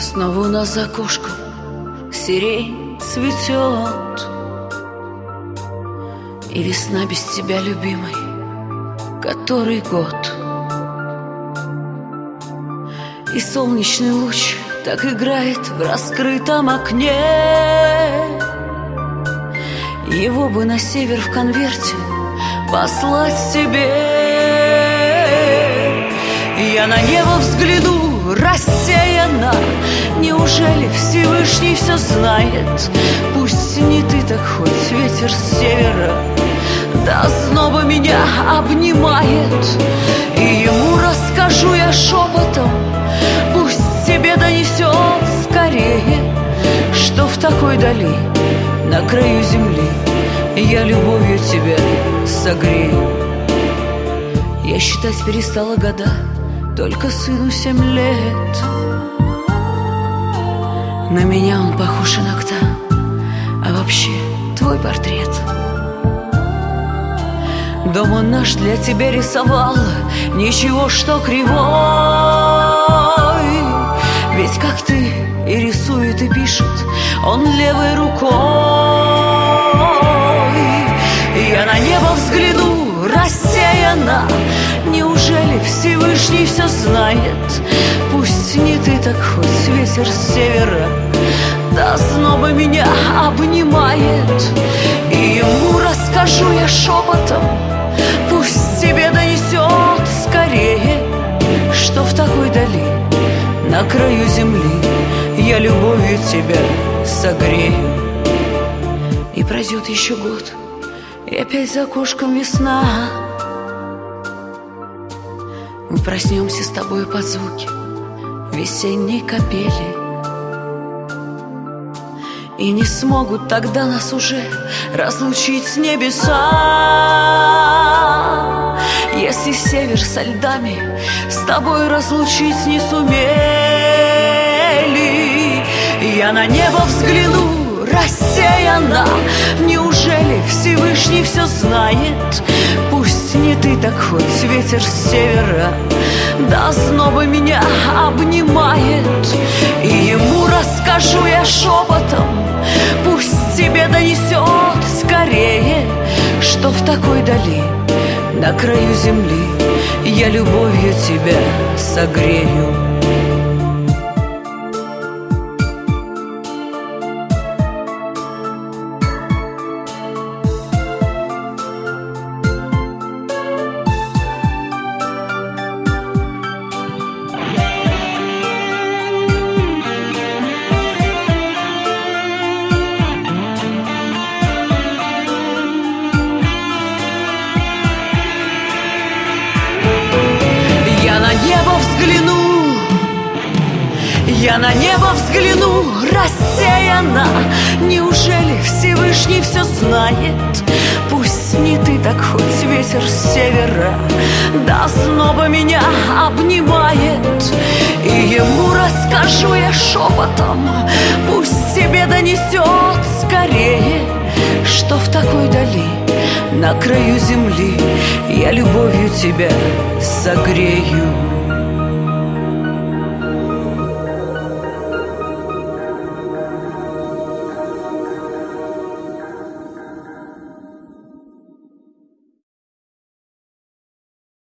Снова у нас за окошком сирень цветет, и весна без тебя, любимый, который год. И солнечный луч так играет в раскрытом окне. Его бы на север в конверте послать себе. Я на небо взгляну рассеянно. Неужели Всевышний все знает? Пусть не ты, так хоть ветер с севера до зноба меня обнимает. И ему расскажу я шепотом, пусть тебе донесет скорее, что в такой дали, на краю земли, я любовью тебя согрею. Я считать перестала года, только сыну 7 лет. На меня он похож иногда, а вообще твой портрет. Дом он наш для тебя рисовал, ничего, что кривой. Ведь как ты и рисует, и пишет он левой рукой. Я на небо взгляну рассеянно. Неужели Всевышний все знает? Пусть не ты, так хоть ветер с севера до зноба меня обнимает. И ему расскажу я шепотом, пусть тебе донесет скорее, что в такой дали, на краю земли, я любовью тебя согрею. И пройдет еще год, и опять за окошком весна. Мы проснемся с тобой под звуки весенней капели, и не смогут тогда нас уже разлучить с небеса. Если север со льдами с тобой разлучить не сумели. Я на небо взгляну рассеянно. Неужели Всевышний все знает? Пусть не ты, так хоть ветер с севера до зноба меня обнимает. И ему расскажу я шепотом, пусть тебе донесет скорее, что в такой дали, на краю земли, я любовью тебя согрею. Я на небо взгляну рассеянно. Неужели Всевышний все знает? Пусть не ты, так хоть ветер с севера до зноба меня обнимает. И ему расскажу я шепотом, пусть тебе донесет скорее, что в такой дали, на краю земли, я любовью тебя согрею.